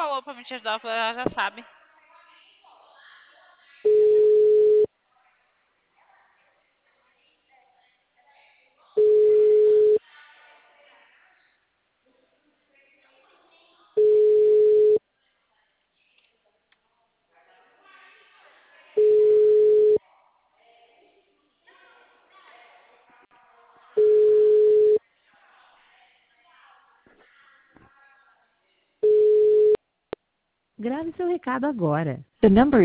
falou pra me te ajudar, ela já sabe. Grave seu recado agora. The number